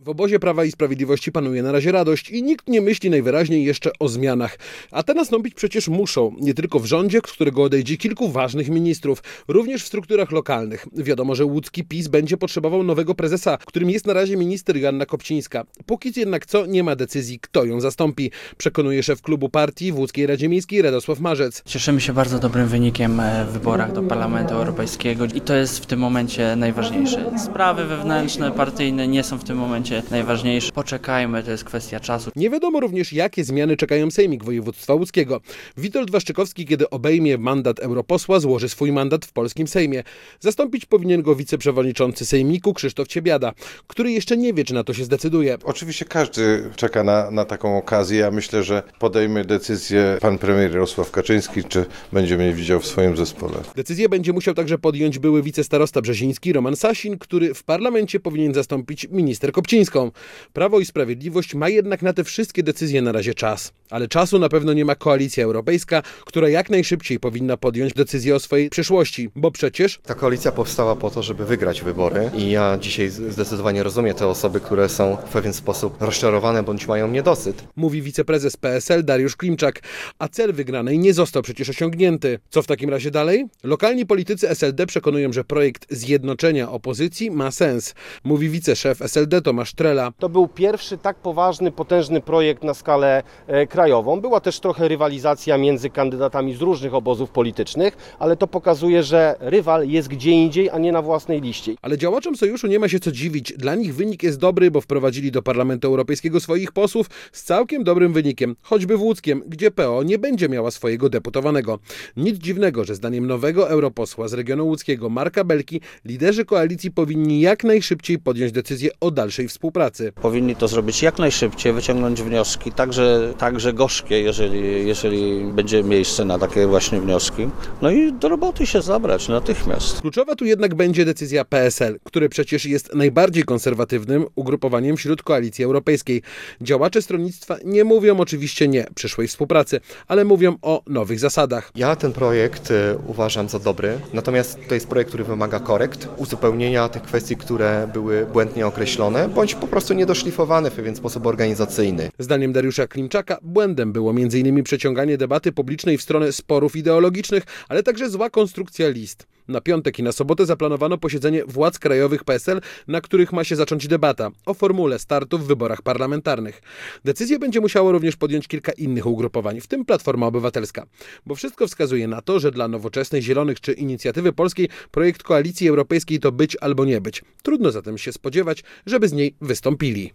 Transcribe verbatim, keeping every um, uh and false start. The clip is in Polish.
W obozie Prawa i Sprawiedliwości panuje na razie radość i nikt nie myśli najwyraźniej jeszcze o zmianach. A te nastąpić przecież muszą, nie tylko w rządzie, z którego odejdzie kilku ważnych ministrów, również w strukturach lokalnych. Wiadomo, że łódzki PiS będzie potrzebował nowego prezesa, którym jest na razie minister Joanna Kopcińska. Póki jednak co nie ma decyzji, kto ją zastąpi, przekonuje szef klubu partii w łódzkiej Radzie Miejskiej Radosław Marzec. Cieszymy się bardzo dobrym wynikiem w wyborach do Parlamentu Europejskiego i to jest w tym momencie najważniejsze. Sprawy wewnętrzne, partyjne nie są w tym momencie najważniejsze. Poczekajmy, to jest kwestia czasu. Nie wiadomo również, jakie zmiany czekają Sejmik Województwa Łódzkiego. Witold Waszczykowski, kiedy obejmie mandat europosła, złoży swój mandat w polskim Sejmie. Zastąpić powinien go wiceprzewodniczący Sejmiku Krzysztof Ciebiada, który jeszcze nie wie, czy na to się zdecyduje. Oczywiście każdy czeka na, na taką okazję. Ja myślę, że podejmie decyzję pan premier Jarosław Kaczyński, czy będzie mnie widział w swoim zespole. Decyzję będzie musiał także podjąć były wicestarosta brzeziński Roman Sasin, który w parlamencie powinien zastąpić minister Kopcińską. Prawo i Sprawiedliwość ma jednak na te wszystkie decyzje na razie czas. Ale czasu na pewno nie ma Koalicja Europejska, która jak najszybciej powinna podjąć decyzję o swojej przyszłości, bo przecież... Ta koalicja powstała po to, żeby wygrać wybory i ja dzisiaj zdecydowanie rozumiem te osoby, które są w pewien sposób rozczarowane bądź mają niedosyt. Mówi wiceprezes P S L Dariusz Klimczak, a cel wygranej nie został przecież osiągnięty. Co w takim razie dalej? Lokalni politycy S L D przekonują, że projekt zjednoczenia opozycji ma sens. Mówi wiceszef S L D Tomasz Trela. To był pierwszy tak poważny, potężny projekt na skalę e, krajową. Była też trochę rywalizacja między kandydatami z różnych obozów politycznych, ale to pokazuje, że rywal jest gdzie indziej, a nie na własnej liście. Ale działaczom sojuszu nie ma się co dziwić. Dla nich wynik jest dobry, bo wprowadzili do Parlamentu Europejskiego swoich posłów z całkiem dobrym wynikiem, choćby w Łódzkiem, gdzie P O nie będzie miała swojego deputowanego. Nic dziwnego, że zdaniem nowego europosła z regionu łódzkiego Marka Belki liderzy koalicji powinni jak najszybciej podjąć decyzję o dalszej współpracy. Powinni to zrobić jak najszybciej, wyciągnąć wnioski, także, także gorzkie, jeżeli, jeżeli będzie miejsce na takie właśnie wnioski. No i do roboty się zabrać natychmiast. Kluczowa tu jednak będzie decyzja P S L, które przecież jest najbardziej konserwatywnym ugrupowaniem wśród koalicji europejskiej. Działacze stronnictwa nie mówią oczywiście nie przyszłej współpracy, ale mówią o nowych zasadach. Ja ten projekt y, uważam za dobry, natomiast to jest projekt, który wymaga korekt, uzupełnienia tych kwestii, które były błędnie określone, bądź po prostu niedoszlifowane w pewien sposób organizacyjny. Zdaniem Dariusza Klimczaka błędem było między innymi przeciąganie debaty publicznej w stronę sporów ideologicznych, ale także zła konstrukcja list. Na piątek i na sobotę zaplanowano posiedzenie władz krajowych P S L, na których ma się zacząć debata o formule startu w wyborach parlamentarnych. Decyzję będzie musiało również podjąć kilka innych ugrupowań, w tym Platforma Obywatelska. Bo wszystko wskazuje na to, że dla Nowoczesnej, Zielonych czy Inicjatywy Polskiej projekt Koalicji Europejskiej to być albo nie być. Trudno zatem się spodziewać, żeby z niej wystąpili.